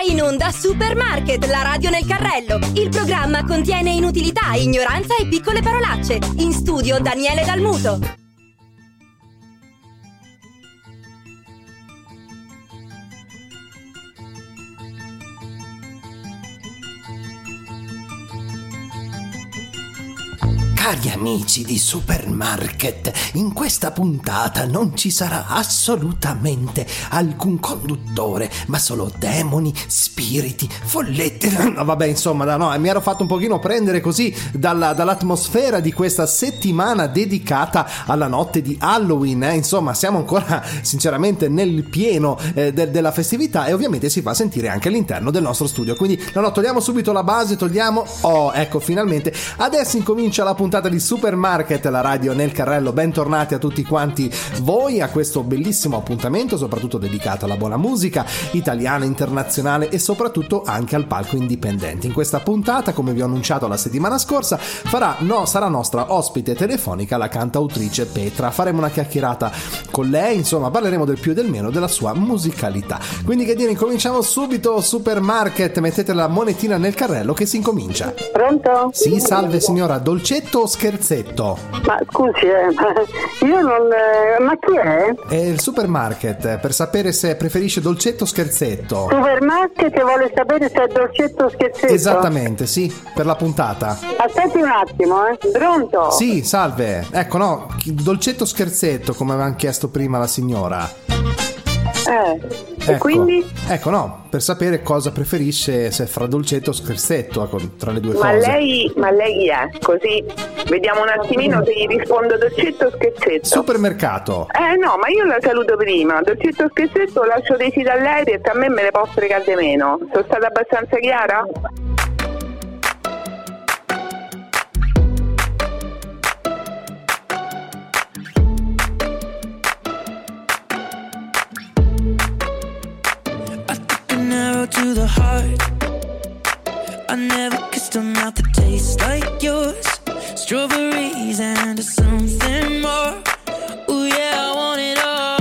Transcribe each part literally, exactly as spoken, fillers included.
in onda Supermarket, la radio nel carrello. Il programma contiene inutilità, ignoranza e piccole parolacce. In studio Daniele Dalmuto. Cari amici di Supermarket, in questa puntata non ci sarà assolutamente alcun conduttore, ma solo demoni, spiriti, folletti. No, vabbè, insomma, no, mi ero fatto un pochino prendere così dalla, dall'atmosfera di questa settimana dedicata alla notte di Halloween. Eh? Insomma, siamo ancora sinceramente nel pieno eh, de- della festività, e ovviamente si fa sentire anche all'interno del nostro studio. Quindi, no, no, togliamo subito la base, togliamo. Oh, ecco, finalmente. Adesso incomincia la puntata di Supermarket, la radio nel carrello. Bentornati a tutti quanti voi a questo bellissimo appuntamento, soprattutto dedicato alla buona musica italiana, internazionale e soprattutto anche al palco indipendente. In questa puntata, come vi ho annunciato la settimana scorsa, farà, no, sarà nostra ospite telefonica la cantautrice Petra. Faremo una chiacchierata con lei, insomma parleremo del più e del meno della sua musicalità. Quindi che dire, incominciamo subito. Supermarket, mettete la monetina nel carrello che si incomincia. Pronto? Sì, salve signora, dolcetto o scherzetto? Ma scusi, eh, ma io non... Eh, ma chi è? È il Supermarket, per sapere se preferisce dolcetto o scherzetto. Supermarket che vuole sapere se è dolcetto o scherzetto? Esattamente, sì, per la puntata. Aspetti un attimo, eh. Pronto? Sì, salve. Ecco, no, dolcetto o scherzetto, come aveva chiesto prima la signora. Eh, ecco, e quindi? Ecco, no, per sapere cosa preferisce, se fra dolcetto o scherzetto, tra le due ma cose. Lei, ma lei chi è? Così vediamo un attimino se gli rispondo dolcetto o scherzetto. Supermercato. Eh no, ma io la saluto prima. Dolcetto o scherzetto lascio dei siti a lei, perché a me me ne può fregare di meno. Sono stata abbastanza chiara? To the heart, I never kissed a mouth that tastes like yours. Strawberries and something more. Ooh yeah, I want it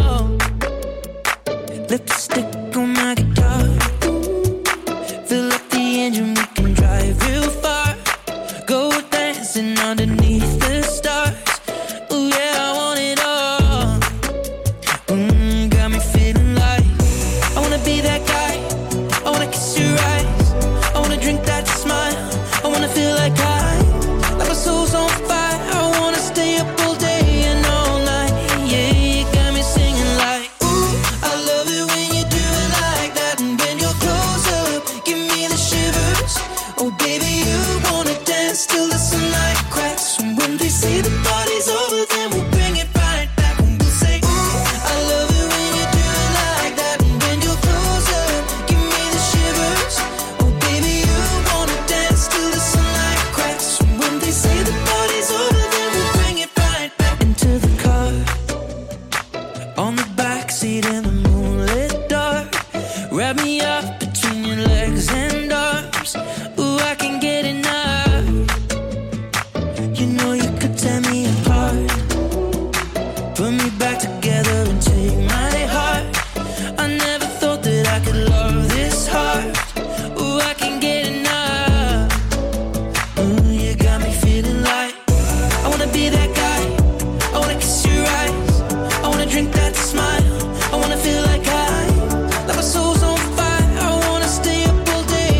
all. Lipstick on my guitar. Fill up the engine, we can drive real far. Go dancing underneath the stars. Ooh yeah, I want it all. Mm, got me feeling like I wanna be that guy. I wanna kiss your eyes, I wanna drink that smile, I wanna feel like I, like my soul's on fire, I wanna stay up all day and all night, yeah, you got me singing like, ooh, I love it when you do it like that, and when you're close up, give me the shivers, oh baby, you wanna dance till the sunlight cracks, and when they say the party's over, then we'll bring it right back, and we'll say, ooh, I love it when you do it like that, and when you're close up, give me the shivers, oh baby, you wanna dance till the sunlight cracks, and when they say the party's over, then we'll bring it right back. Into the car, on the backseat in the moonlit dark, wrap me up between your legs and arms, ooh, I can get enough, you know you could tear me apart, put me back together and take my heart, I never thought that I could love this hard, ooh, I can get enough, ooh, you got me feeling like I wanna be that guy, I wanna kiss your eyes, I wanna drink that smile, I wanna feel like I, like my soul's on fire, I wanna stay up all day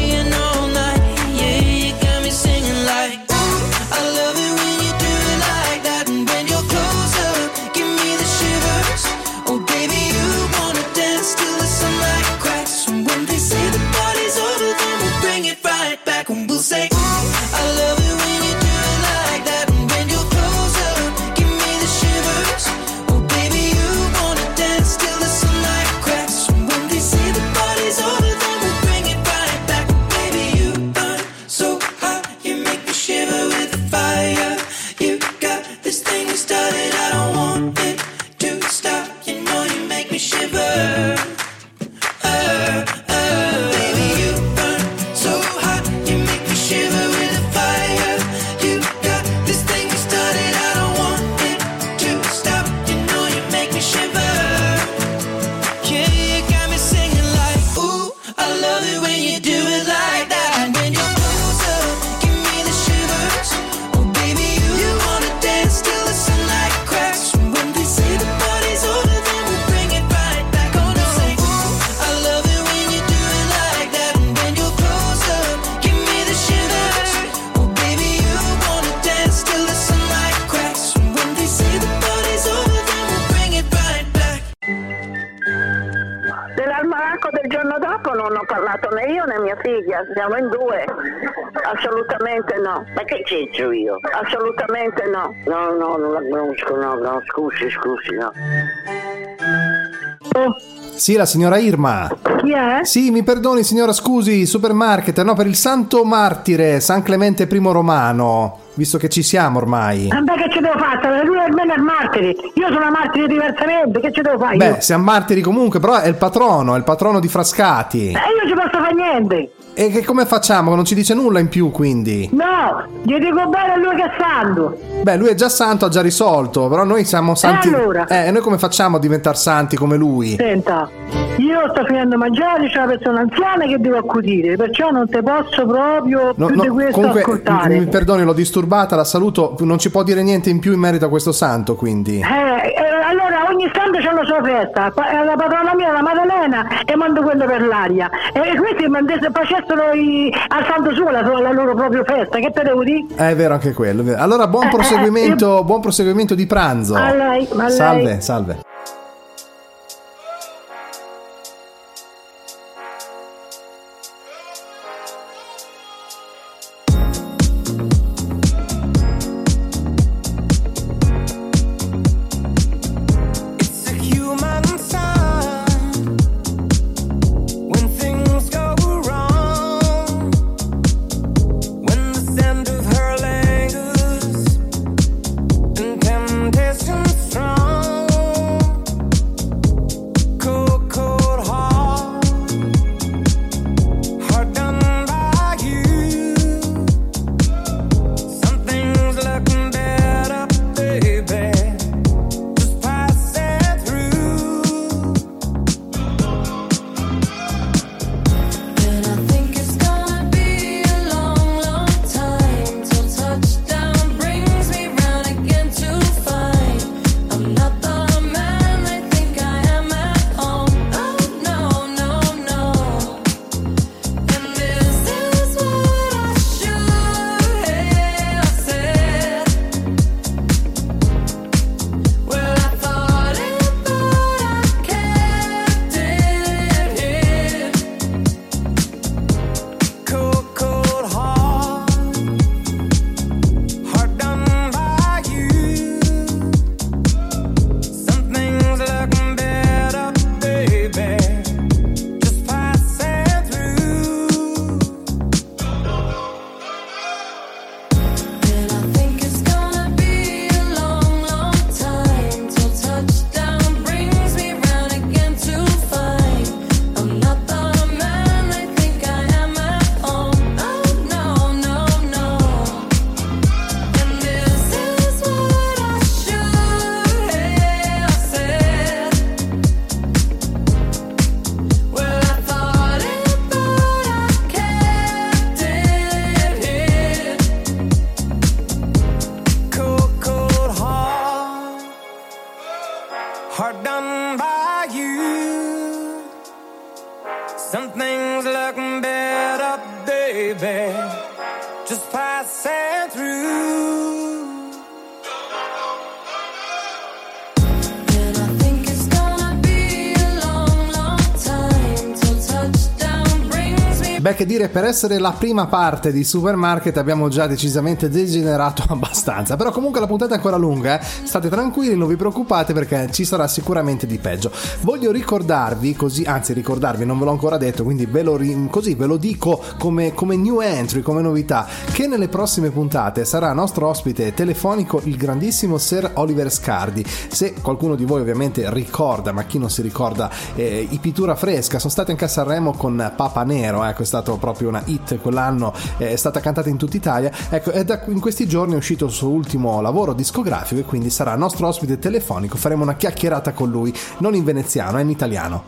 l'attacco del giorno dopo non ho parlato né io né mia figlia, siamo in due. Assolutamente no. Ma che c'entro io? Assolutamente no. No, no, non la conosco, no, no, scusi, scusi, no. Oh. Sì, la signora Irma. Chi è? Sì, mi perdoni signora, scusi, supermarket, no, per il santo martire San Clemente I Romano, visto che ci siamo ormai. Vabbè, che ci devo fare? Lui almeno è martire, io sono martire diversamente, che ci devo fare? Beh, io? siamo martiri comunque, però è il patrono, è il patrono di Frascati. E io ci posso fare niente. E che come facciamo? Non ci dice nulla in più, quindi? No, gli dico bene a lui che è santo. Beh, lui è già santo, ha già risolto, però noi siamo santi. E allora? Eh, noi come facciamo a diventare santi come lui? Senta, io sto finendo a mangiare, c'è una persona anziana che devo accudire, perciò non te posso proprio No, più no, di questo comunque, ascoltare. mi perdoni, l'ho disturbata, la saluto, non ci può dire niente in più in merito a questo santo, quindi. Eh, eh, allora ogni santo c'è la sua festa. Pa- la patrona mia, la Maddalena, e mando quello per l'aria. E questi mandesse, facessero i, al santo suo la, la loro propria festa. Che te devo dire? È vero anche quello. È vero. Allora buon Eh, proseguimento, eh, eh, buon proseguimento di pranzo. A lei, a lei. Salve, salve. Beh, che dire, per essere la prima parte di Supermarket abbiamo già decisamente degenerato abbastanza, però comunque la puntata è ancora lunga, eh? State tranquilli, non vi preoccupate perché ci sarà sicuramente di peggio. Voglio ricordarvi, così, anzi ricordarvi, non ve l'ho ancora detto, quindi ve lo, così ve lo dico come, come new entry, come novità, che nelle prossime puntate sarà nostro ospite telefonico il grandissimo Sir Oliver Scardi. Se qualcuno di voi ovviamente ricorda, ma chi non si ricorda, eh, i Pittura Fresca sono stati anche a Sanremo con Papa Nero, ecco, è stato proprio una hit quell'anno, è stata cantata in tutta Italia, ecco, e da, in questi giorni è uscito il suo ultimo lavoro discografico e quindi sarà nostro ospite telefonico, faremo una chiacchierata con lui, non in veneziano, è in italiano.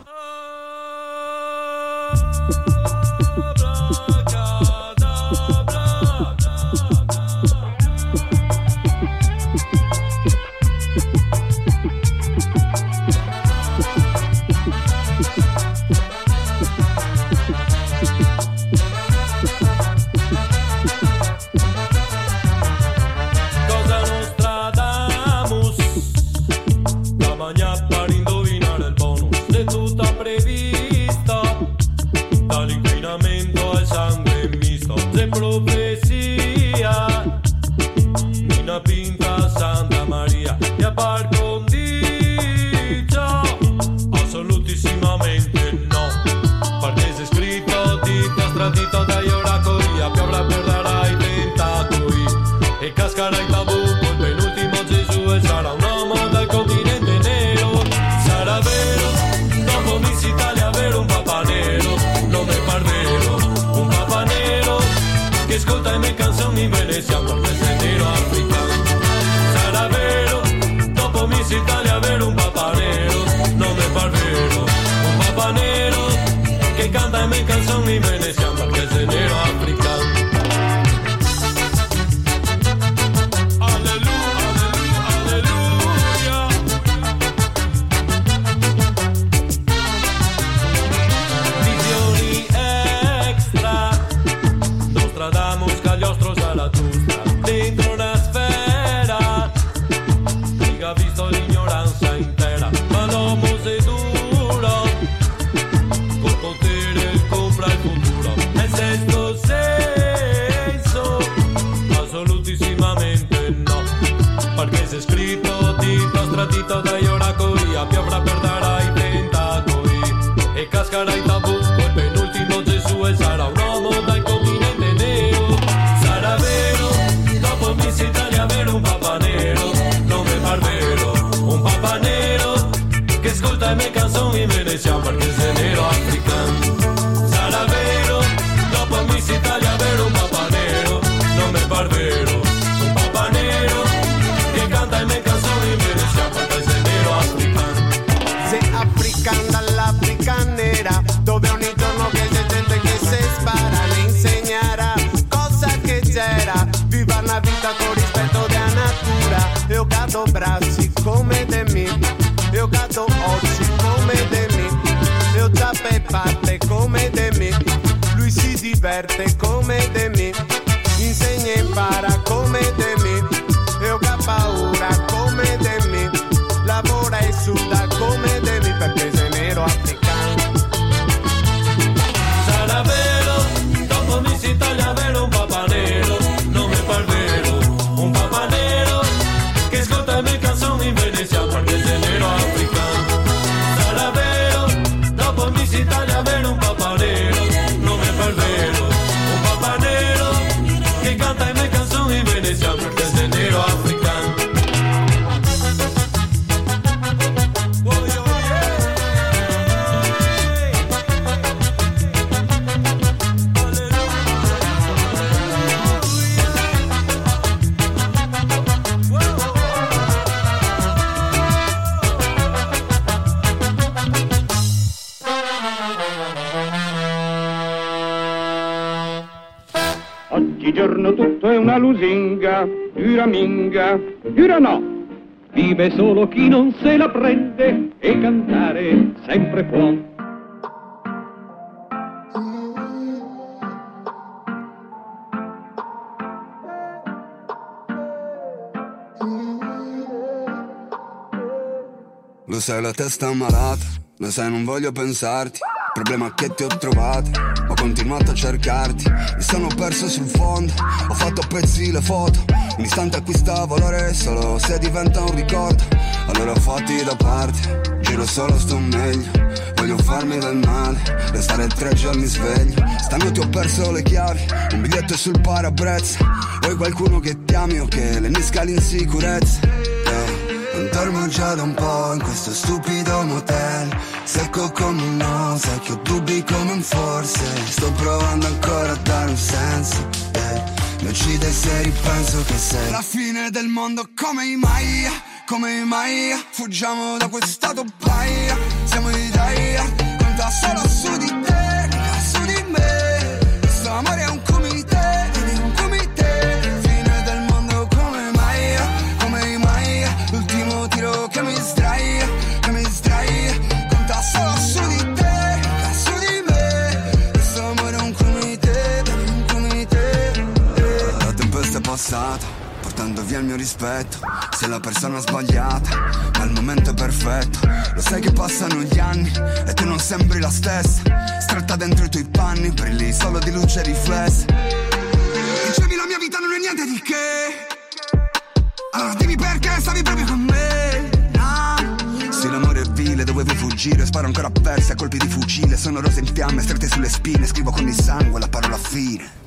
Para indovinar el bonus de tu está prevista. dall'inquinamento al sangue misto. Se profecia, Nina Pinta, Santa Maria e a par condicio, assolutissimamente no, perché c'è scritto dito stradito dagli oracoli, a piovra perderà i tentacoli e cascherà il tabù col penultimo Gesù e sarà un uomo dal continente nero. Sarà vero, dopo Miss Italia avere un papà nero, non è par vero, un papà nero che ascolta le mie canzoni in veneziano perché sei nero africano. Sarà vero, dopo Miss Italia avere un papà nero, non è par vero, un papà nero che canta le mie canzoni in veneziano perché sei nero africano. Dentro una sfera, mica visto l'ignoranza intera, ma l'uomo sei duro, col potere compra il futuro. E sesto senso, assolutissimamente no, perché c'è scritto dito stradito dagli oracoli, a piovra perderà i tentacoli e cascherà il tabù col penultimo Gesù e sarà un uomo dal continente nero. Sarà vero, dopo Miss Italia avere un papà nero, non è par vero, un papà nero che ascolta le mie canzoni in veneziano perché sei nero africano. Sarà vero, dopo Miss Italia avere un papà nero, non è par vero, un papà nero che canta le mie canzoni in veneziano perché sei nero africano. Sei africano dall'Africa nera, dove ogni giorno che c'è gente che si spara, le insegnerà cosa che c'era. Viva una vita con rispetto della natura. Io cado bracci come de me, io cado occhi come de me, io giappe parte come de me, lui si diverte come de me, insegna e impara come de me, io ha paura come de me, lavora e suda come de me perché sei nero africano. Sarà vero, dopo Miss Italia avere un papà nero, non è par vero, un papà nero che ascolta le mie canzoni in veneziano perché sei nero africano. Sarà vero, dopo Miss Italia avere un papà nero, non è par vero, un papà nero che canta le mie canzoni in veneziano perché sei nero africano. Oggigiorno tutto è una lusinga, dura minga, dura no. Vive solo chi non se la prende e cantare sempre può. Lo sai la testa malata, lo sai non voglio pensarti. Il problema è che ti ho trovato, ho continuato a cercarti. Mi sono perso sul fondo, ho fatto a pezzi le foto. Un istante acquista valore solo se diventa un ricordo. Allora fatti da parte, giro solo sto meglio. Voglio farmi del male, restare tre giorni sveglio. Stanotte ho perso le chiavi, un biglietto sul parabrezza. Vuoi qualcuno che ti ami o che le nisca l'insicurezza? Yeah. Non dormo già da un po' in questo stupido motel, secco come un no, sai che ho dubbi come un forse. Sto provando ancora a dare un senso, eh. Mi uccide se ripenso che sei la fine del mondo come i Maya, come i Maya. Fuggiamo da quest'auto paia, siamo in Italia, conta solo su di te, su di me. Questo amore è un comité, un comité. Fine del mondo come Maya, come i Maya. L'ultimo tiro che mi sdraia, che mi sdraia. Conta solo su di te, su di me. Questo amore è un comité, un comité. La tempesta è passata, portando via il mio rispetto. Sei la persona sbagliata, ma il momento è perfetto. Lo sai che passano gli anni e tu non sembri la stessa. Stretta Tutta dentro i tuoi panni, brilli solo di luce riflessa. Dicevi la mia vita non è niente di che, allora dimmi perché stavi proprio con me. Ah. Sì, l'amore è vile, dovevo fuggire, sparo ancora a persi a colpi di fucile. Sono rose in fiamme, strette sulle spine, scrivo con il sangue la parola fine.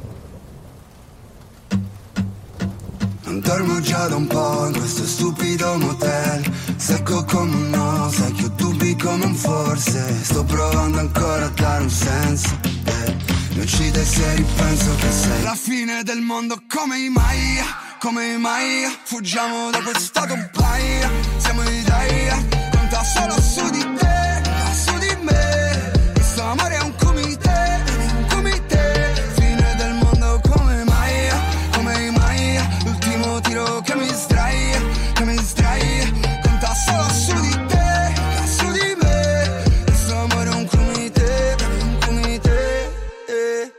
Non dormo già da un po' in questo stupido motel, secco come un no, sai che ho dubbi come un forse. Sto provando ancora a dare un senso, eh. Mi uccide se ripenso che sei la fine del mondo, come mai, come mai. Fuggiamo da questo stato paia, siamo in idea, conta solo su di te, su di me. Questo amore è un comité, un comité. Fine del mondo, come mai, come mai. L'ultimo tiro che mi distrae, che mi distrae. Conta solo su di te, su di me. Questo amore è un comité, un comité, eh.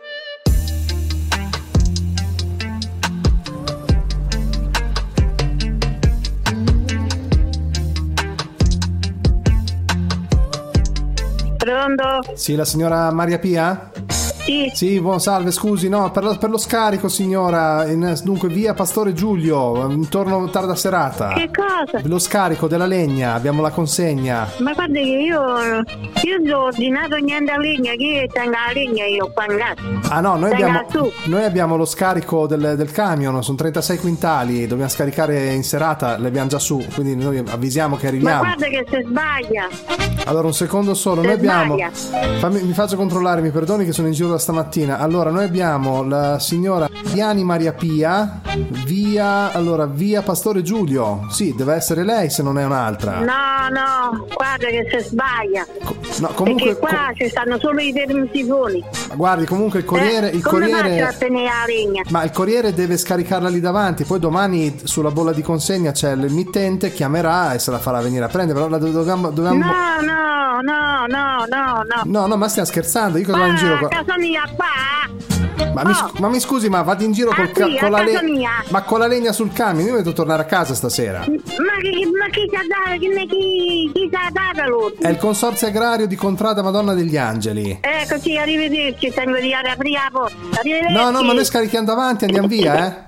Pronto? Sì, la signora Maria Pia? Sì. Sì, buon salve, scusi, no, per lo, per lo scarico, signora, in, dunque via Pastore Giulio, intorno tarda serata. Che cosa? Lo scarico della legna, abbiamo la consegna. Ma guarda che io io non ho ordinato niente a legna, che tengo la legna io qua in casa. Ah no, noi Tenga abbiamo, su. noi abbiamo lo scarico del, del camion, sono trentasei quintali, dobbiamo scaricare in serata, le abbiamo già su, quindi noi avvisiamo che arriviamo. Ma guarda che si sbaglia. Allora un secondo solo, Se noi abbiamo, sbaglia. fammi, mi faccio controllare, mi perdoni che sono in giro da stamattina. Allora noi abbiamo la signora Diani Maria Pia, via, allora via Pastore Giulio, sì, deve essere lei se non è un'altra. No, no, guarda che si sbaglia. No, comunque, perché qua co- ci stanno solo i termosifoni. guardi, comunque il corriere, eh, il come corriere, faccio a tenere la legna? ma il corriere deve scaricarla lì davanti, poi domani sulla bolla di consegna c'è l'emittente, chiamerà e se la farà venire a prendere, però la do- dobbiamo, dobbiamo... No, no, no, no, no, no. No, no, ma stiamo scherzando, io cosa vado in giro qua? Casa mia qua. Ma, mi, Oh. ma mi scusi, ma vado in giro col Ah, ca- sì, con a la casa le- mia. ma con la legna sul camion, io devo tornare a casa stasera. Ma, che, ma chi ti ha dato? Chi, chi, chi ti ha dato l'ordine? È il consorzio agrario di Contrada Madonna degli Angeli. Ecco, sì, arrivederci, tengo di aprire la porta. Arrivederci. No, no, ma noi scarichiamo davanti, andiamo via, eh.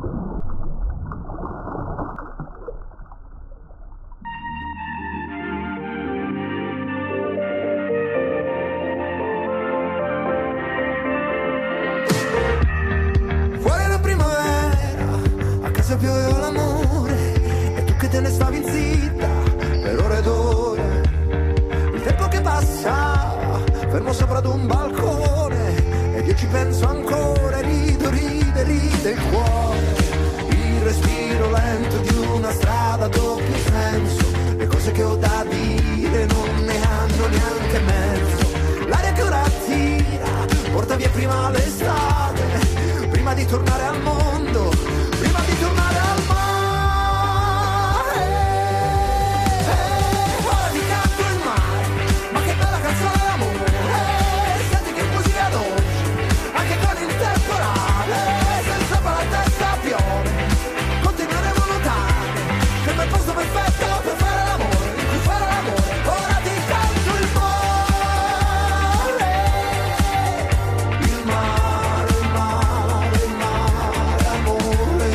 Fuori la primavera, a casa pioveva l'amore, e tu che te ne stavi zitta per ore ed ore. Il tempo che passa, fermo sopra ad un balcone, ed io ci penso ancora, e rido, ride, ride il cuore. Il respiro lento di una strada a doppio senso, le cose che ho da dire non ne hanno neanche mezzo. L'aria che ora tira, porta via prima l'estate, prima di tornare al mondo, prima di tornare al mare. Eh, ora ti canto il mare, ma che bella canzone d'amore. Eh, senti che musica dolce, anche con il temporale, senza la testa piove, continueremo a nuotare, che è il posto perfetto per fare l'amore, in cui fare l'amore. Ora ti canto il mare, il mare, il mare, il mare, amore.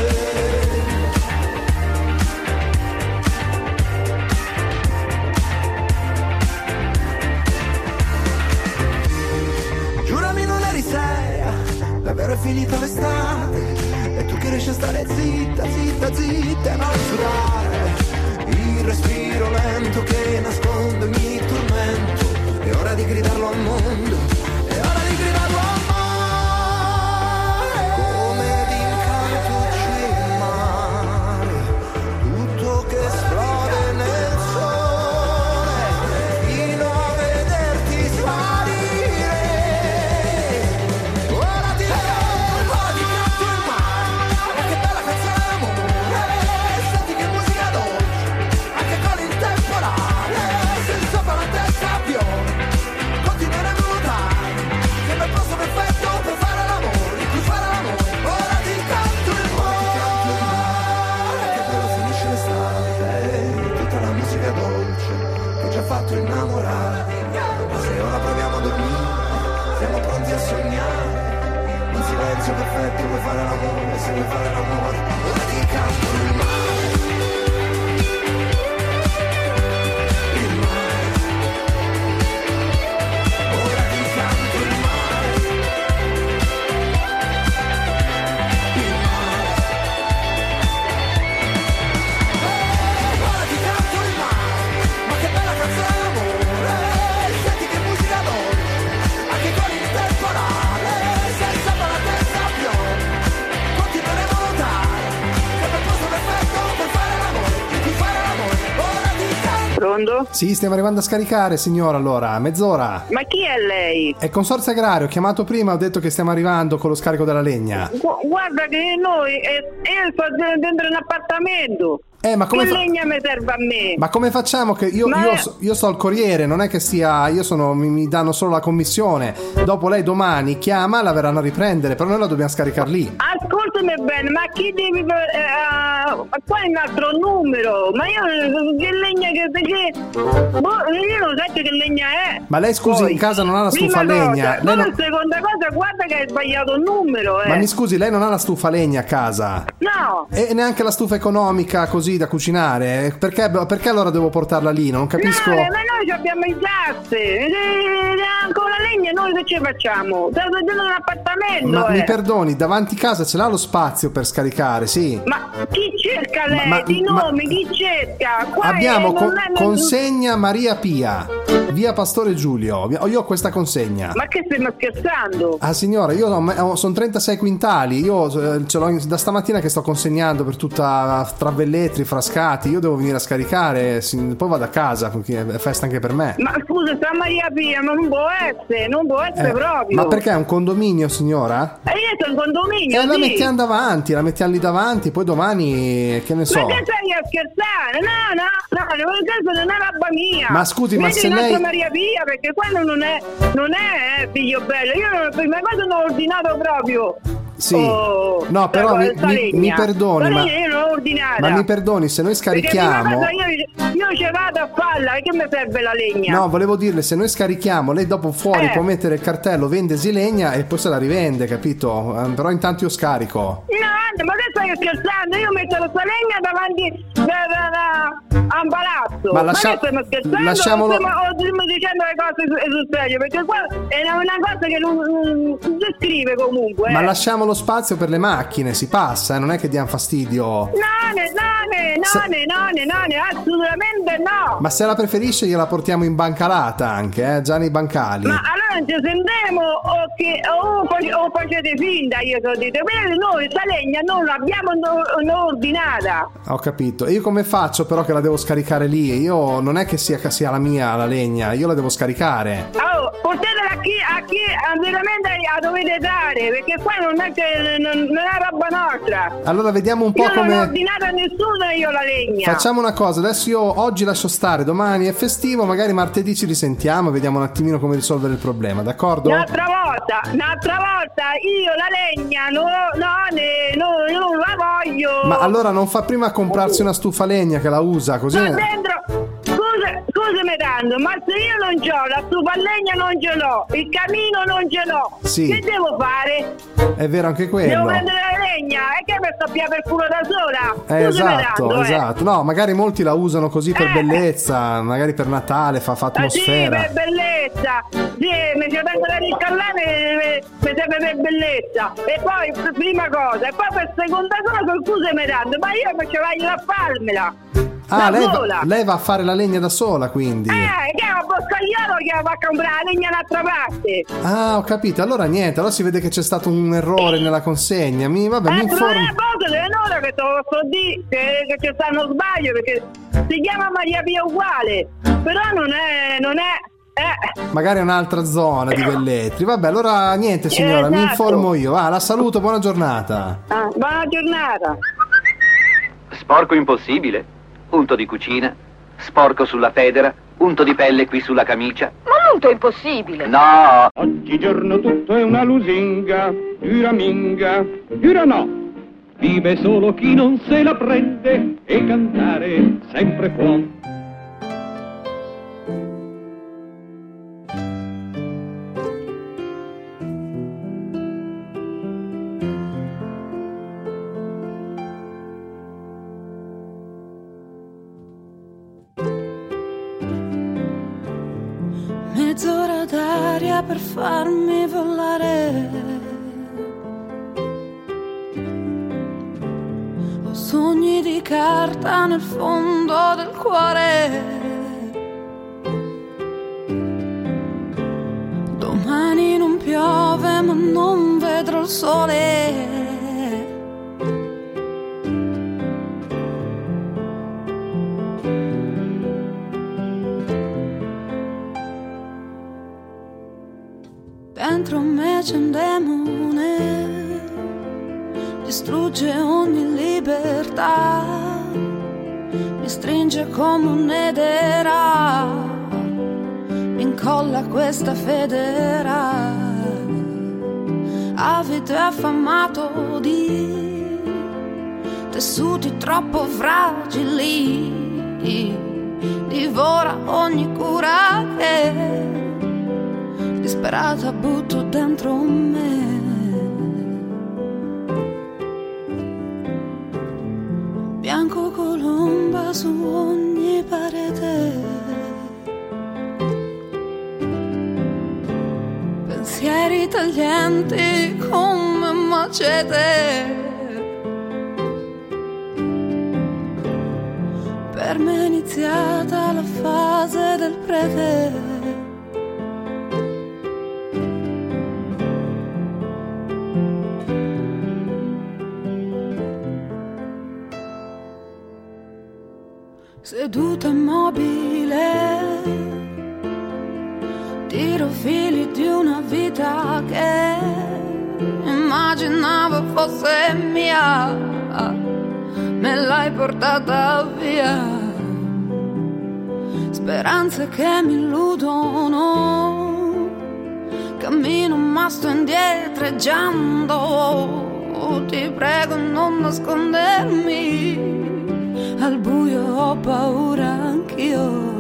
Giurami non eri seria, davvero è finita l'estate, e tu che riesci a stare zitta, zitta, zitta e non sudare. Il respiro lento che nasconde ogni tormento, è ora di gridarlo al mondo, è ora di gridarlo al mare. Come d'incanto c'è il mare, tutto che esplode nel sole, fino a vederti sparire. Ora ti canto, ora ti canto il mare, ma che bella canzone d'amore. Senti che musica dolce, anche con il temporale, senza la testa piove, continueremo a nuotare, silenzio perfetto, vuoi fare l'amore, se vuoi fare l'amore, ora ti canto il mare. Il mare. Ora ti canto il mare. Il mare. Eh, ora ti canto il mare. Ma che bella canzone d'amore. Senti che musica d'oro. Anche con il temporale. Senza la testa piove. Continueremo a notare che per posto perfetto per fare l'amore, di fare l'amore, ora ti canto. Pronto? Sì, stiamo arrivando a scaricare, signora, allora, mezz'ora. Ma chi è lei? È Consorzio Agrario, ho chiamato prima, ho detto che stiamo arrivando con lo scarico della legna. Gu- Guarda che noi, eh, io sto dentro un appartamento. Eh, ma come che fa- legna mi serve a me? Ma come facciamo che io, Ma io, è- so- io sto al Corriere, non è che sia, io sono, mi, mi danno solo la commissione. Dopo lei domani chiama, la verranno a riprendere, però noi la dobbiamo scaricare lì. Ascoltami bene, ma chi devi... Uh, qua è un altro numero, ma io che legna che... che boh, io non so che legna è. Ma lei scusi, Poi, in casa non ha la stufa a prima legna. cosa, Lei ma non- seconda cosa, guarda che hai sbagliato il numero, eh. Ma mi scusi, lei non ha la stufa a legna a casa? No. E neanche la stufa economica così da cucinare? Perché, perché allora devo portarla lì? Non capisco. No, ma noi abbiamo i gas, eh, eh, con la legna noi che ci facciamo? Siamo dentro un appartamento, Ma eh. mi perdoni, davanti casa ce l'ha lo spazio per scaricare, sì. Ma chi cerca lei? Ma- ma- Di ma- nomi, chi cerca? Qua Abbiamo è- con- non è- non- consegna Maria Pia, via Pastore Giulio. Io ho questa consegna. Ma che stiamo scherzando? Ah signora, io ho- ho- sono trentasei quintali, io eh, ce l'ho in- da stamattina che sto consegnando per tutta, tra velletri, frascati, io devo venire a scaricare, sì, poi vado a casa perché è festa anche per me. Ma scusa, sta Maria Pia, ma non può essere, non può essere Eh, proprio. ma perché è un condominio, signora? E io sono in condominio, E la sì. mettiamo davanti, la mettiamo lì davanti, poi domani, che ne so. Ma che stai a scherzare? No, no, no, questa non è roba mia. Ma scusi, ma Vedi se il nostro lei- Maria Pia, perché quello non è, non è eh, figlio bello. Io non, prima cosa non ho ordinato proprio. Sì, Oh, no, però mi, sta mi- legna. mi perdoni, La ma, legna io non l'ho ordinata. ma mi perdoni, se noi Perché scarichiamo. prima cosa io, io ci vado a farla, e che mi serve la legna? No, volevo dirle, se noi scarichiamo, lei dopo fuori Eh. può mettere il cartello vendesi legna e poi se la rivende, capito? Eh, Però intanto io scarico. No, ma che stai scherzando? Io metto la sua legna davanti da, da, da, a un palazzo. Ma lascia- che stiamo scherzando? lasciamolo- O stiamo, o stiamo dicendo le cose sul, sul serio? Perché qua è una, una cosa che non, non si scrive comunque. Ma eh. lasciamo lo spazio per le macchine, si passa, eh, non è che diamo fastidio. No, ne, no, ne, no, Se- ne, no, ne, no, ne, assolutamente no. Ma se la preferisce gliela portiamo in bancalata anche, eh, già nei bancali. Ma allora non ci sentiamo o, che, o, fac- o facete finta, io so dite. Quindi noi sta legna non l'abbiamo no- non ordinata. Ho capito. E io come faccio però che la devo scaricare lì? Io non è che sia, che sia la mia la legna, io la devo scaricare. Oh, portatela a chi, a chi veramente la dovete dare, perché qua non è che non, non è roba nostra. Allora vediamo un po' Io non ho come... ordinato a nessuno io la legna. Facciamo una cosa, adesso io oggi lascio stare, domani è festivo, magari martedì ci risentiamo e vediamo un attimino come risolvere il problema, d'accordo? Un'altra volta, un'altra volta io la legna no, no, ne, no, non la voglio. Ma allora non fa prima comprarsi una stufa legna che la usa, così... Ma dentro, scusa, scusami tanto, ma se io non ce l'ho, la stufa a legna non ce l'ho, il camino non ce l'ho, Sì. che devo fare? È vero anche Devo quello. prendere la legna e che mi sto via per culo da sola? Eh, Scusami esatto, tanto, eh. esatto. No, magari molti la usano così per Eh. bellezza, magari per Natale, fa, fa Ah, sì, atmosfera. per bellezza. Sì, mi ci vengo da riscaldare, mi serve per bellezza. E poi, per prima cosa, e poi per seconda cosa, scusami tanto, ma io mi ci voglio a farmela. Ah, da lei va, sola. lei va a fare la legna da sola, quindi. Eh, che è un boscagliolo che va a comprare la legna d'altra parte. Ah, ho capito. Allora niente, allora si vede che c'è stato un errore nella consegna. Mi, vabbè, mi Eh, non informo. è poco delle ore che te lo posso dire, che, che c'è stato uno sbaglio, perché si chiama Maria Pia uguale, però non è, non è, eh. Magari è un'altra zona di Velletri. Vabbè, allora niente, signora, mi Esatto. informo io. Va, la saluto, buona giornata. Ah, buona giornata. Sporco impossibile, unto di cucina, sporco sulla federa, unto di pelle qui sulla camicia. Ma l'unto è impossibile. No! Oggigiorno tutto è una lusinga, dura minga, dura no. Vive solo chi non se la prende e cantare sempre può. nuvole per farmi volare. Ho sogni di carta nel fondo del cuore. Domani non piove ma non vedrò il sole. Dentro me c'è un demone, distrugge ogni libertà, mi stringe come un'edera, mi incolla questa federa, avido e affamato di tessuti troppo fragili, divora ogni cura che disperata butto dentro me. Bianco colomba su ogni parete, pensieri taglienti come macete. Per me è iniziata la fase del prete. Seduta immobile, tiro fili di una vita che immaginavo fosse mia, me l'hai portata via. Speranze che mi illudono, cammino ma sto indietreggiando. Ti prego non nascondermi, al buio ho paura anch'io.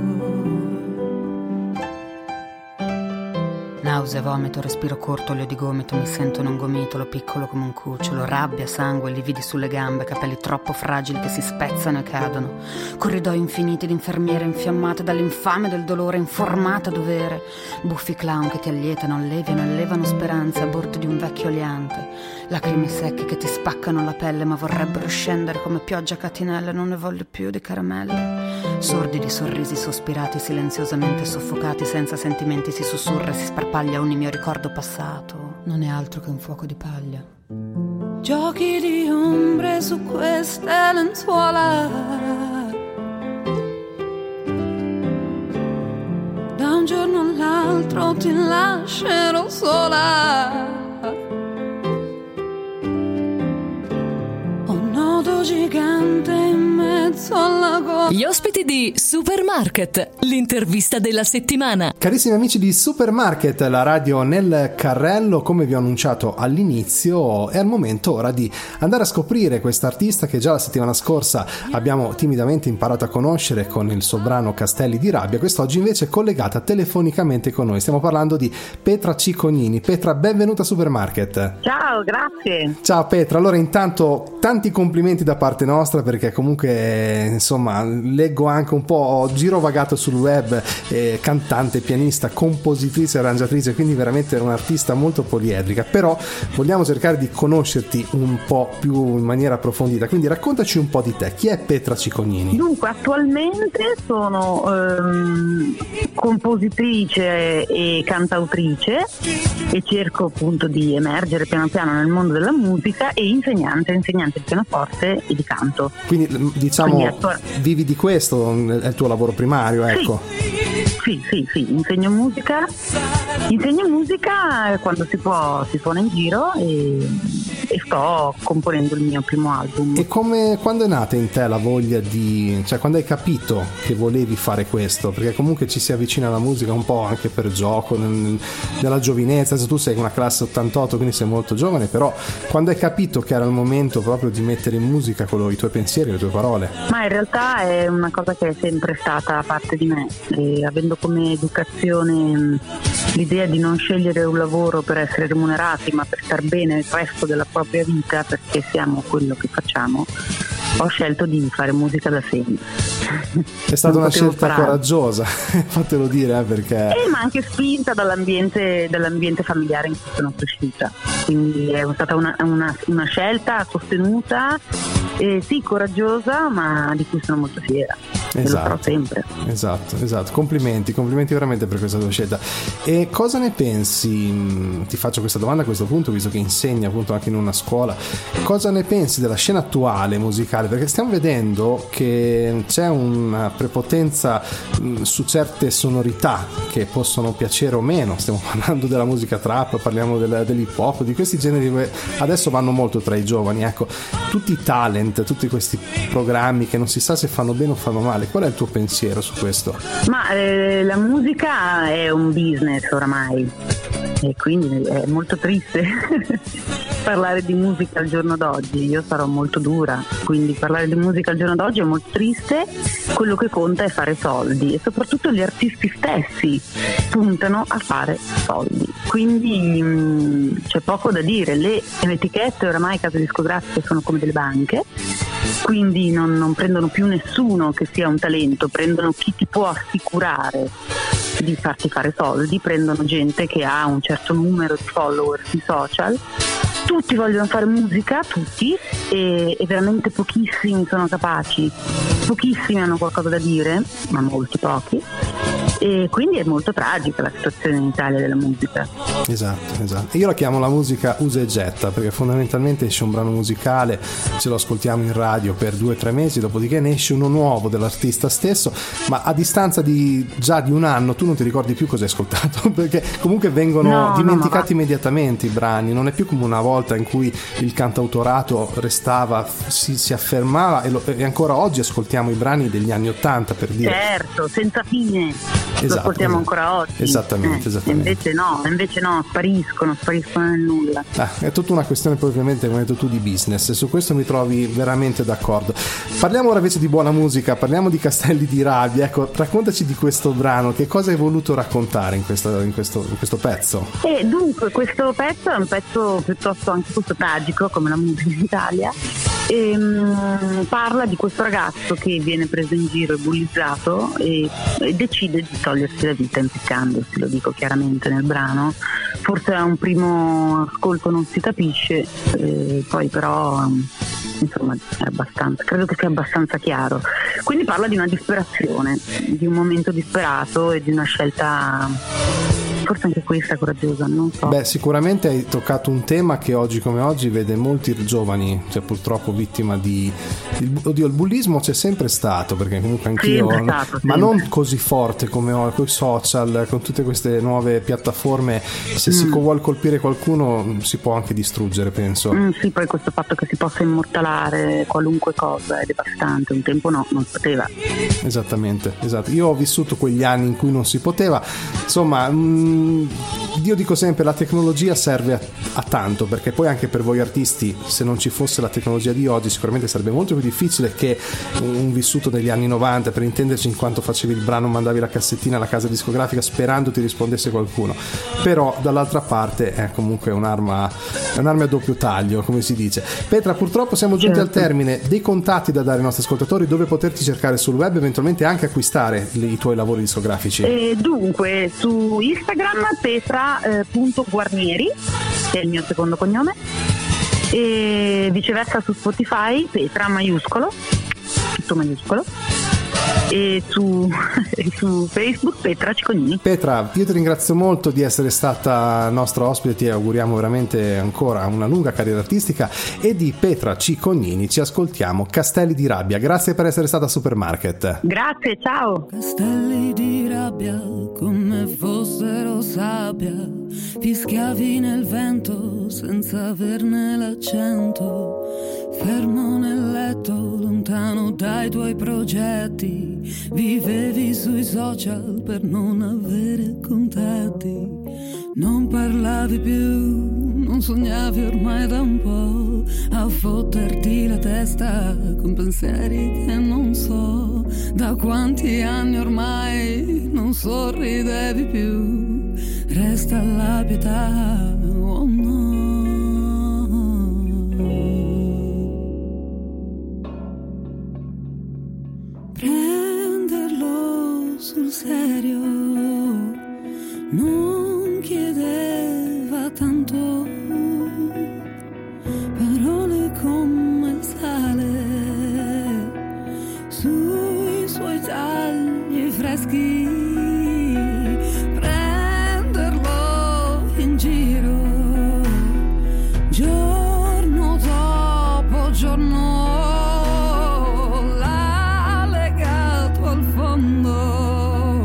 Nausea, vomito, respiro corto, olio di gomito, mi sento in un gomitolo piccolo come un cucciolo, rabbia, sangue, lividi sulle gambe, capelli troppo fragili che si spezzano e cadono, corridoi infiniti di infermiere infiammate dall'infame del dolore, informate a dovere, buffi clown che ti allietano, alleviano e levano speranze a bordo di un vecchio oliante, lacrime secche che ti spaccano la pelle ma vorrebbero scendere come pioggia a catinelle, non ne voglio più di caramelle, sordi di sorrisi sospirati, silenziosamente soffocati, senza sentimenti si sussurra, si sparpaglia ogni mio ricordo passato, non è altro che un fuoco di paglia. Giochi di ombre su queste lenzuola, da un giorno all'altro ti lascerò sola. Un nodo gigante in mezzo alla gola. Gli ospiti di Supermarket, l'intervista della settimana. Carissimi amici di Supermarket, la radio nel carrello, come vi ho annunciato all'inizio, è al momento ora di andare a scoprire quest'artista che già la settimana scorsa abbiamo timidamente imparato a conoscere con il suo brano Castelli di rabbia. Quest'oggi invece è collegata telefonicamente con noi. Stiamo parlando di Petra Cicognini. Petra, benvenuta a Supermarket. Ciao, grazie. Ciao Petra, allora intanto tanti complimenti da parte nostra, perché comunque insomma leggo anche un po', ho girovagato sul web, eh, cantante, pianista, compositrice, arrangiatrice, quindi veramente un artista molto poliedrica, però vogliamo cercare di conoscerti un po' più in maniera approfondita, quindi raccontaci un po' di te. Chi è Petra Cicognini? Dunque, attualmente sono ehm, compositrice e cantautrice e cerco appunto di emergere piano piano nel mondo della musica, e insegnante, insegnante di pianoforte e di canto. Quindi diciamo Quindi attual- vivi di questo, è il tuo lavoro primario, ecco. Sì, sì, sì, sì. insegno musica, insegno musica quando si può, si suona in giro, e, e sto componendo il mio primo album. E come, quando è nata in te la voglia di, cioè quando hai capito che volevi fare questo? Perché comunque ci si avvicina alla musica un po' anche per gioco, nel, nella giovinezza. Adesso tu sei una classe ottantotto, quindi sei molto giovane, però quando hai capito che era il momento proprio di mettere in musica quello, i tuoi pensieri, le tue parole? Ma in realtà è una cosa che è sempre stata parte di me, e avendo come educazione l'idea di non scegliere un lavoro per essere remunerati, ma per star bene il resto della propria vita, perché siamo quello che facciamo, ho scelto di fare musica da sempre. È stata Non una potevo scelta sparare. coraggiosa, fatelo dire, eh, perché Eh, ma anche spinta dall'ambiente, dall'ambiente familiare in cui sono cresciuta, quindi è stata una, una, una scelta sostenuta, eh, sì, coraggiosa, ma di cui sono molto fiera. E lo farò esatto, sempre. esatto, esatto. Complimenti, complimenti veramente per questa tua scelta. E cosa ne pensi? mh, Ti faccio questa domanda a questo punto, visto che insegni appunto anche in una scuola. Cosa ne pensi della scena attuale musicale? Perché stiamo vedendo che c'è una prepotenza mh, su certe sonorità che possono piacere o meno. Stiamo parlando della musica trap, parliamo del, dell'hip hop, di questi generi che adesso vanno molto tra i giovani. Ecco, tutti i talent, tutti questi programmi che non si sa se fanno bene o fanno male. Qual è il tuo pensiero su questo? Ma eh, la musica è un business oramai e quindi è molto triste parlare di musica al giorno d'oggi. Io sarò molto dura, quindi parlare di musica al giorno d'oggi è molto triste. Quello che conta è fare soldi e soprattutto gli artisti stessi puntano a fare soldi, quindi mh, c'è poco da dire. Le, le etichette oramai, case discografiche, sono come delle banche, quindi non, non prendono più nessuno che sia un talento, prendono chi ti può assicurare di farti fare soldi, prendono gente che ha un certo numero di follower sui social. Tutti vogliono fare musica, tutti, e, e veramente pochissimi sono capaci, pochissimi hanno qualcosa da dire, ma molti pochi, e quindi è molto tragica la situazione in Italia della musica. Esatto, esatto. Io la chiamo la musica usa e getta, perché fondamentalmente esce un brano musicale, ce lo ascoltiamo in radio per due o tre mesi, dopodiché ne esce uno nuovo dell'artista stesso, ma a distanza di già di un anno tu non ti ricordi più cosa hai ascoltato, perché comunque vengono No, no, dimenticati ma va- immediatamente i brani. Non è più come una volta in cui il cantautorato restava, si, si affermava, e, lo, e ancora oggi ascoltiamo i brani degli anni Ottanta, per dire. Certo, senza fine, Esatto, lo ascoltiamo esatto. ancora oggi. Esattamente, Eh, esattamente. Invece no, invece no, spariscono, spariscono nel nulla. Ah, è tutta una questione poi ovviamente, come hai detto tu, di business, e su questo mi trovi veramente d'accordo. Parliamo ora invece di buona musica, parliamo di Castelli di Rabbia. Ecco, raccontaci di questo brano, che cosa hai voluto raccontare in, questa, in, questo, in questo pezzo? E dunque questo pezzo è un pezzo piuttosto anche questo tragico, come la musica in Italia, e, mm, parla di questo ragazzo che viene preso in giro e bullizzato e, e decide di togliersi la vita impiccandosi, lo dico chiaramente nel brano. Forse a un primo ascolto non si capisce, eh, poi però mm, insomma è abbastanza, credo che sia abbastanza chiaro. Quindi parla di una disperazione, di un momento disperato e di una scelta forse anche questa coraggiosa, non so. Beh, sicuramente hai toccato un tema che oggi come oggi vede molti giovani, cioè purtroppo vittima di, di oddio, il bullismo c'è sempre stato, perché comunque anch'io, Sempre stato, ma sempre. non così forte come ho con i social, con tutte queste nuove piattaforme. Se si Mm. vuole colpire qualcuno si può anche distruggere, penso. Mm, sì, poi questo fatto che si possa immortalare qualunque cosa è devastante, un tempo no, non si poteva. Esattamente, esatto. Io ho vissuto quegli anni in cui non si poteva. Insomma, mh, io dico sempre, la tecnologia serve a, a tanto, perché poi anche per voi artisti, se non ci fosse la tecnologia di oggi, sicuramente sarebbe molto più difficile che un, un vissuto degli anni novanta, per intenderci, in quanto facevi il brano, mandavi la cassettina alla casa discografica sperando ti rispondesse qualcuno. Però dall'altra parte è comunque un'arma, è un'arma a doppio taglio, come si dice. Petra, purtroppo siamo giunti Certo. al termine. Dei contatti da dare ai nostri ascoltatori, dove poterti cercare sul web, eventualmente anche acquistare i tuoi lavori discografici. E dunque su Instagram petra eh, punto guarnieri, che è il mio secondo cognome, e viceversa su Spotify Petra maiuscolo, tutto maiuscolo, e su, e su Facebook Petra Cicognini. Petra, io ti ringrazio molto di essere stata nostra ospite, ti auguriamo veramente ancora una lunga carriera artistica, e di Petra Cicognini ci ascoltiamo Castelli di Rabbia. Grazie per essere stata a Supermarket. Grazie, ciao. Castelli di rabbia come fossero sabbia, fischiavi nel vento senza averne l'accento, fermo nel letto lontano dai tuoi progetti, vivevi sui social per non avere contatti, non parlavi più, non sognavi ormai da un po', a fotterti la testa con pensieri che non so da quanti anni ormai non sorridevi più, resta la pietà, oh no. tanto, parole come il sale sui suoi tagli freschi, prenderlo in giro giorno dopo giorno, l'ha legato al fondo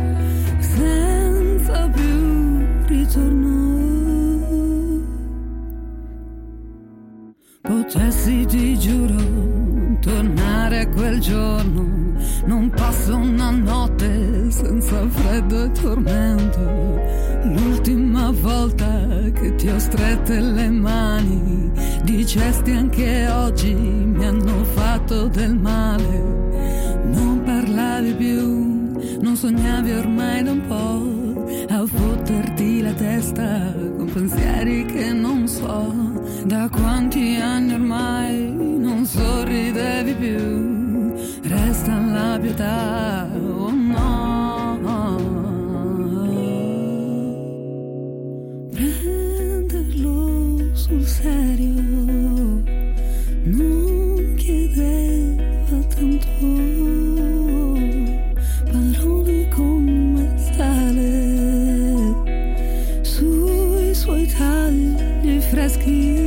senza più ritorno. Potessi, ti giuro, tornare a quel giorno, non passa una notte senza freddo e tormento. L'ultima volta che ti ho strette le mani, dicesti anche oggi mi hanno fatto del male. Non parlavi più, non sognavi ormai da un po' a fotterti la testa con pensieri che non so da quanti anni ormai non sorridevi più. Resta la pietà, oh no, prenderlo sul serio non chiedeva tanto, parole come sale sui suoi tagli freschi.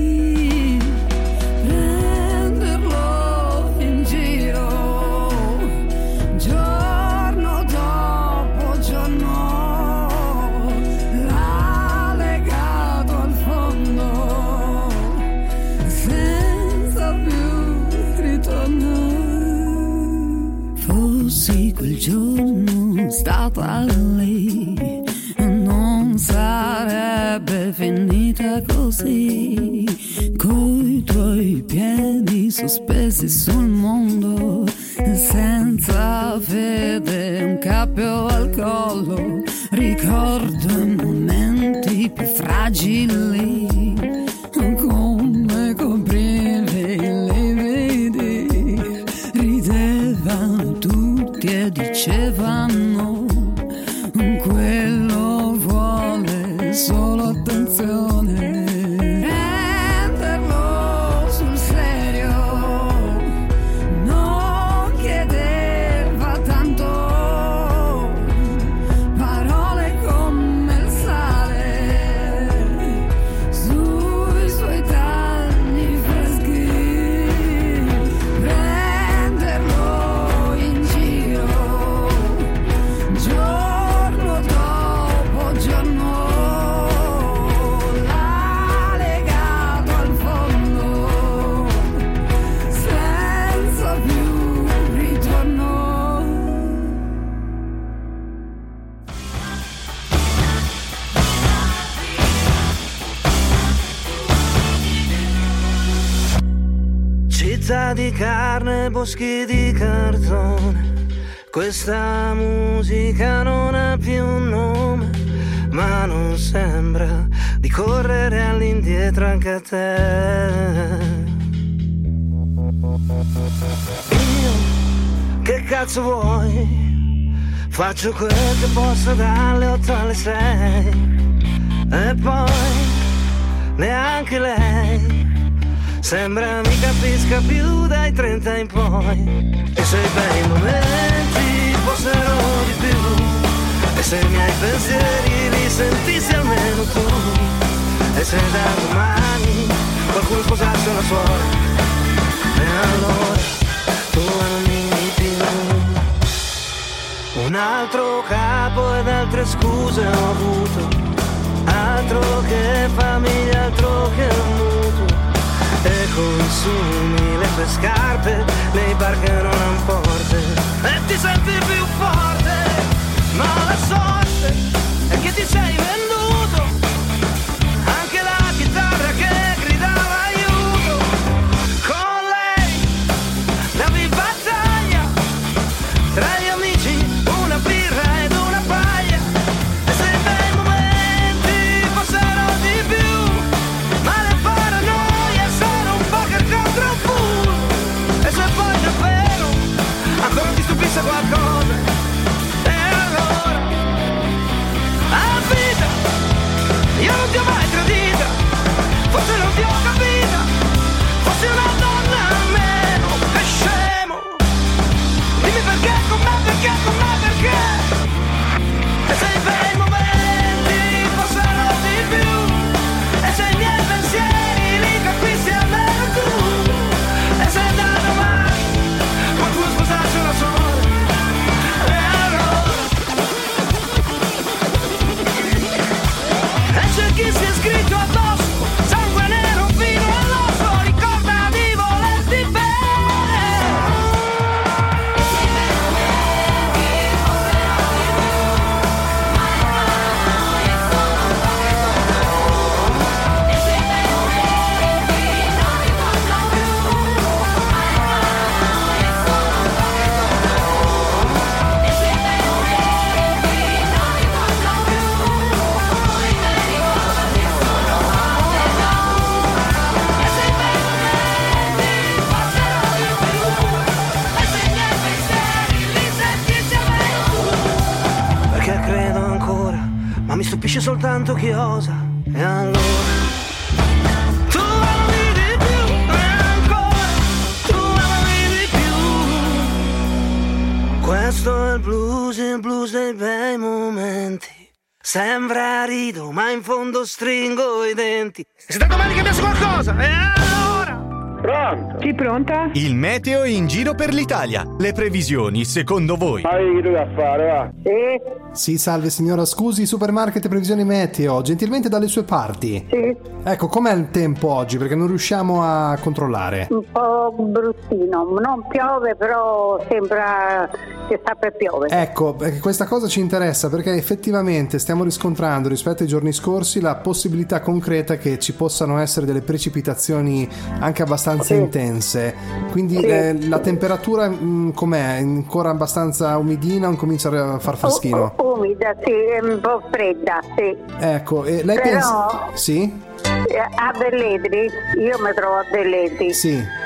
Quel giorno stata lei non sarebbe finita così, coi tuoi piedi sospesi sul mondo, senza fede, un cappio al collo. Ricordo i momenti più fragili, come coprivi le vedi, ridevano tutti e dicevano quello vuole solo attenzione. Prenderlo sul serio non chiedeva tanto, parole come il sale sui suoi tagli freschi. Prenderlo in giro giorno dopo giorno, l'ha legato al fondo senza più ritorno. Città di carne, boschi di cartone, questa musica non ha più un nome, ma non sembra di correre all'indietro anche a te. Io, che cazzo vuoi? Faccio quel che posso dalle otto alle sei, e poi neanche lei sembra mi capisca più dai trenta in poi. E se i bei momenti fossero di più, e se i miei pensieri li sentissi almeno tu, e se da domani qualcuno sposasse una suora, e allora tu non mi più. Un altro capo ed altre scuse ho avuto, altro che famiglia, altro che mutuo, e consumi le tue scarpe nei bar che non han porte, e ti senti più forte, ma la sorte è che ti sei venduto anche la chitarra che gridava aiuto. Con lei davi battaglia tra gli amici, una birra ed una paia, e se i bei momenti fossero di più, ma le paranoie sono un poker contro un pool, e se poi davvero ancora ti stupisse qualcosa, e allora chi si è scritto addosso, sangue nero fino all'osso, ricorda di volerti bene. Perché credo ancora, ma mi stupisce soltanto chi osa. E allora tu ami di più, e ancora tu ami di più. Questo è il blues, il blues dei bei momenti. Sembra rido, ma in fondo stringo i denti. Se da domani cambiasse qualcosa, e allora? Pronto? Chi pronta? Il meteo in giro per l'Italia. Le previsioni, secondo voi? Ma che tu da fare, va? Sì. Sì, salve signora, scusi, supermarket e previsioni meteo, gentilmente dalle sue parti. Sì. Ecco, com'è il tempo oggi? Perché non riusciamo a controllare. Un po' bruttino, non piove però sembra che sta per piovere. Ecco, perché questa cosa ci interessa perché effettivamente stiamo riscontrando rispetto ai giorni scorsi la possibilità concreta che ci possano essere delle precipitazioni anche abbastanza sì. intense. Quindi sì. eh, la temperatura mh, com'è? Ancora abbastanza umidina o incomincia a far freschino? U- umida, sì, è un po' fredda, sì. Ecco, e lei però, pensa... Sì? A Velletri, io mi trovo a Velletri. Sì.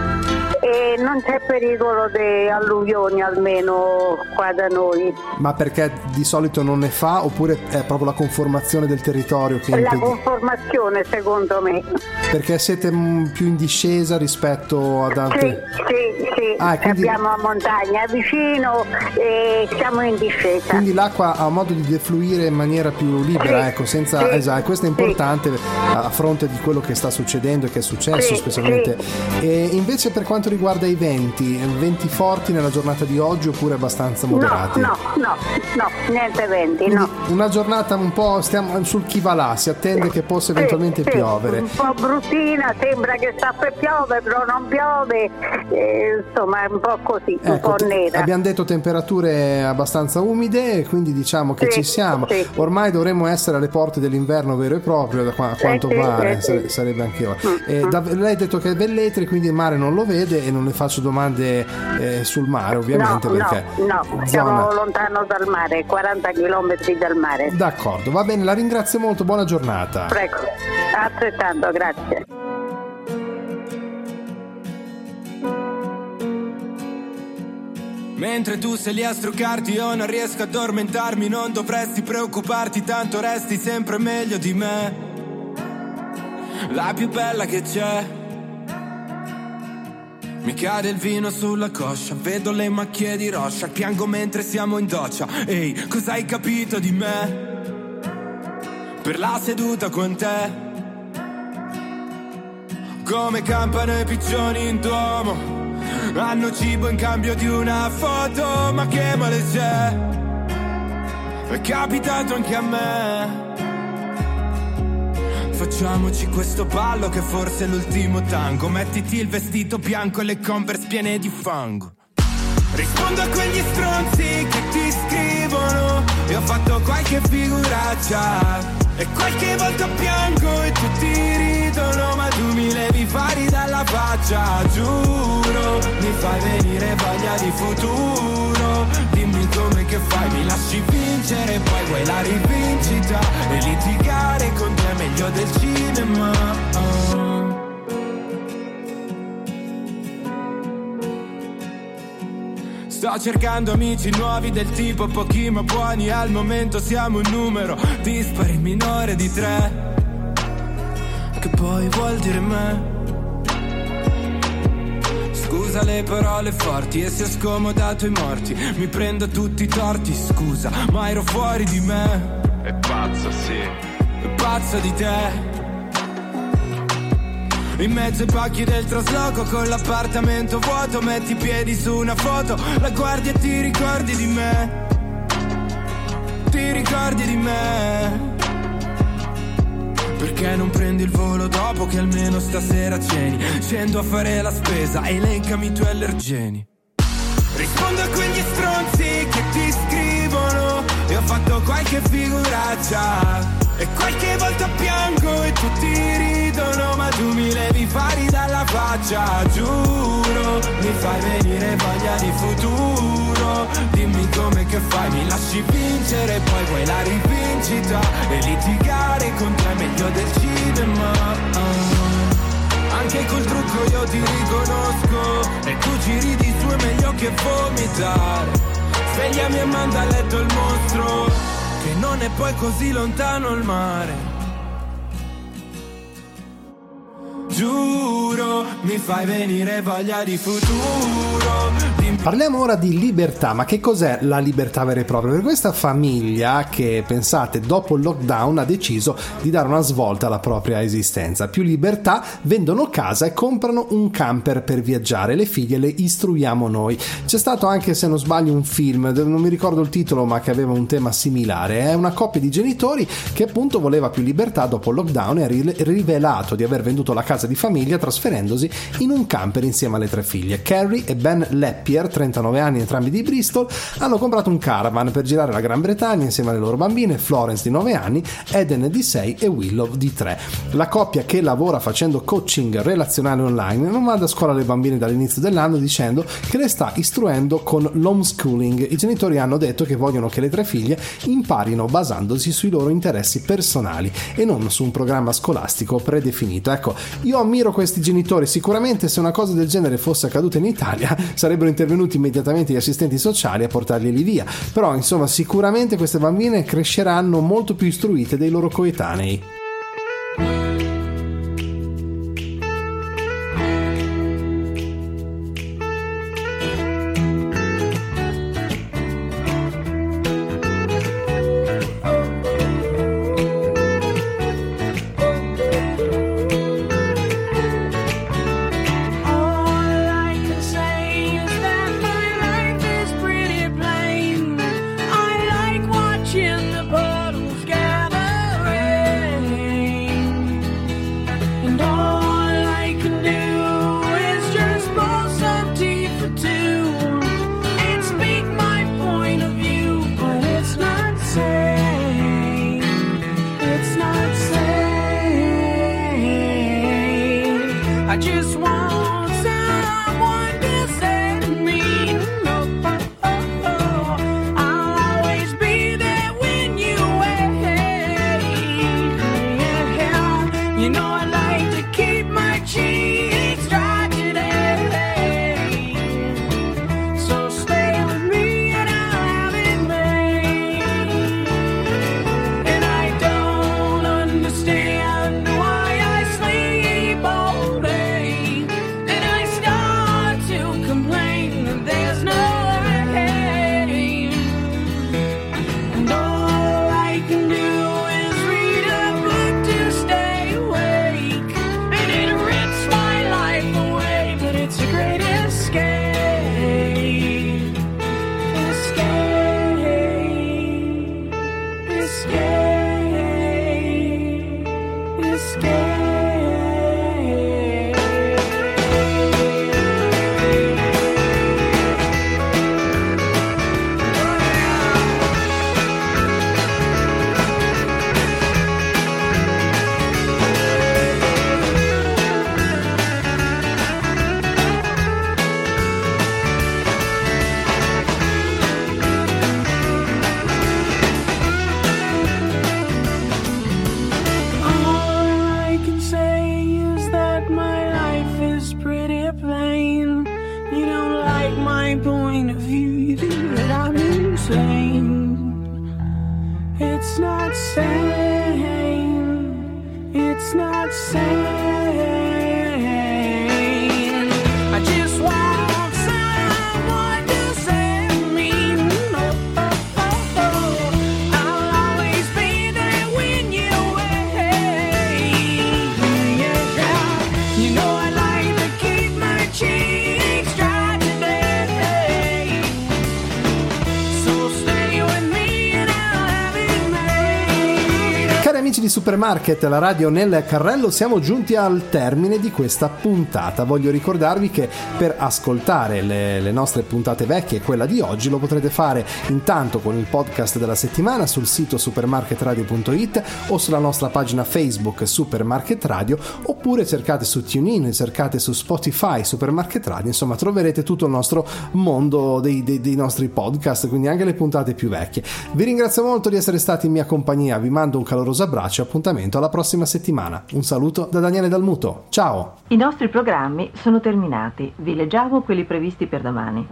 E non c'è pericolo di alluvioni almeno qua da noi. Ma perché di solito non ne fa oppure è proprio la conformazione del territorio che La impedi... conformazione secondo me. Perché siete mh, più in discesa rispetto ad altre... Sì, sì, sì. Ah, quindi... abbiamo la montagna vicino e siamo in discesa. Quindi l'acqua ha modo di defluire in maniera più libera, sì, ecco, senza... sì, esatto, questo è importante sì. a fronte di quello che sta succedendo e che è successo sì, specialmente. Sì. E invece per quanto riguarda i venti, venti forti nella giornata di oggi oppure abbastanza moderati? No, no, no, no, niente venti, quindi no. Una giornata un po' stiamo sul chi va là, si attende che possa sì, eventualmente sì, piovere. Un po' bruttina, sembra che sta per piovere, però non piove, eh, insomma è un po' così, Ecco, un po' nera. Abbiamo detto temperature abbastanza umide, quindi diciamo che sì, ci siamo. Sì. Ormai dovremmo essere alle porte dell'inverno vero e proprio, da qua, a quanto sì, pare, sì, sì. Sarebbe anche ora. Mm, Eh, da, lei ha detto che è Velletri, quindi il mare non lo vede e non le faccio domande eh, sul mare, ovviamente, no, perché no, no, zona... siamo lontano dal mare, quaranta chilometri dal mare. D'accordo, va bene, la ringrazio molto, buona giornata. Prego, altrettanto, grazie. Mentre tu sei lì a struccarti io non riesco a addormentarmi. Non dovresti preoccuparti, tanto resti sempre meglio di me. La più bella che c'è. Mi cade il vino sulla coscia, vedo le macchie di roccia, piango mentre siamo in doccia. Ehi, cosa hai capito di me? Per la seduta con te. Come campano i piccioni in Duomo, hanno cibo in cambio di una foto, ma che male c'è? È capitato anche a me. Facciamoci questo ballo che forse è l'ultimo tango. Mettiti il vestito bianco e le Converse piene di fango. Rispondo a quegli stronzi che ti scrivono. E ho fatto qualche figuraccia e qualche volta piango e tutti ridono, ma tu mi levi fari dalla faccia, giuro. Mi fai venire voglia di futuro. Dimmi come che fai, mi lasci vincere, poi vuoi la rivincita. E litigare con te è meglio del cinema. Oh. Sto cercando amici nuovi del tipo pochi ma buoni. Al momento siamo un numero dispari minore di tre, che poi vuol dire me. Scusa le parole forti e si è scomodato i morti. Mi prendo tutti i torti, scusa, ma ero fuori di me. È pazzo, sì. È pazzo di te. In mezzo ai pacchi del trasloco con l'appartamento vuoto, metti i piedi su una foto, la guardi e ti ricordi di me. Ti ricordi di me. Perché non prendi il volo dopo che almeno stasera ceni? Scendo a fare la spesa, elencami i tuoi allergeni. Rispondo a quegli stronzi che ti scrivono e ho fatto qualche figuraccia e qualche volta piango e tutti ridono, ma tu mi levi fari dalla faccia. Giuro, mi fai venire voglia di futuro. Dimmi come che fai, mi lasci vincere, poi vuoi la rivincita e litigare con te è meglio del cinema. Anche col trucco io ti riconosco e tu ci ridi su è meglio che vomitare. Svegliami e manda a letto il mostro, che non è poi così lontano il mare. Giuro, mi fai venire voglia di futuro. Parliamo ora di libertà, ma che cos'è la libertà vera e propria? Per questa famiglia che, pensate, dopo il lockdown ha deciso di dare una svolta alla propria esistenza. Più libertà, vendono casa e comprano un camper per viaggiare. Le figlie le istruiamo noi. C'è stato anche, se non sbaglio, un film, non mi ricordo il titolo, ma che aveva un tema similare. È una coppia di genitori che appunto voleva più libertà dopo il lockdown e ha rivelato di aver venduto la casa di famiglia trasferendosi in un camper insieme alle tre figlie. Carrie e Ben Leppier, trentanove anni, entrambi di Bristol, hanno comprato un caravan per girare la Gran Bretagna insieme alle loro bambine, Florence di nove anni, Eden di sei e Willow di tre. La coppia, che lavora facendo coaching relazionale online, non manda a scuola le bambine dall'inizio dell'anno, dicendo che le sta istruendo con l'homeschooling. I genitori hanno detto che vogliono che le tre figlie imparino basandosi sui loro interessi personali e non su un programma scolastico predefinito. Ecco, io ammiro questi genitori. Sicuramente se una cosa del genere fosse accaduta in Italia sarebbero intervenuti immediatamente gli assistenti sociali a portarli via, però insomma sicuramente queste bambine cresceranno molto più istruite dei loro coetanei. di Supermarket, la radio nel carrello, siamo giunti al termine di questa puntata. Voglio ricordarvi che per ascoltare le, le nostre puntate vecchie e quella di oggi lo potrete fare intanto con il podcast della settimana sul sito supermarket radio punto it o sulla nostra pagina Facebook Supermarket Radio, oppure cercate su TuneIn, cercate su Spotify Supermarket Radio, insomma troverete tutto il nostro mondo dei, dei, dei nostri podcast, quindi anche le puntate più vecchie. Vi ringrazio molto di essere stati in mia compagnia, vi mando un caloroso abbraccio e appuntamento alla prossima settimana. Un saluto da Daniele Dalmuto, ciao! I nostri programmi sono terminati, vi leggiamo quelli previsti per domani.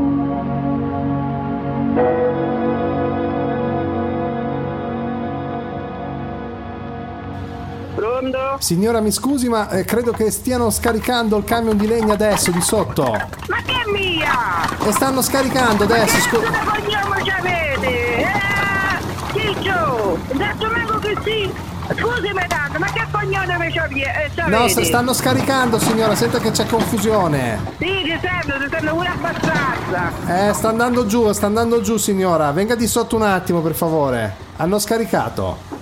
Pronto? Signora, mi scusi, ma eh, credo che stiano scaricando il camion di legna adesso di sotto. Ma che è mia? E stanno scaricando adesso. Ma che scu- cognome ci avete? Eh? Ciccio, detto manco che sì. Scusami tanto, ma che cognome ci avete? No, s- stanno scaricando, signora, senta che c'è confusione. Sì, ti sento, ti sento pure abbastanza. Eh, sta andando giù, sta andando giù, signora. Venga di sotto un attimo, per favore. Hanno scaricato.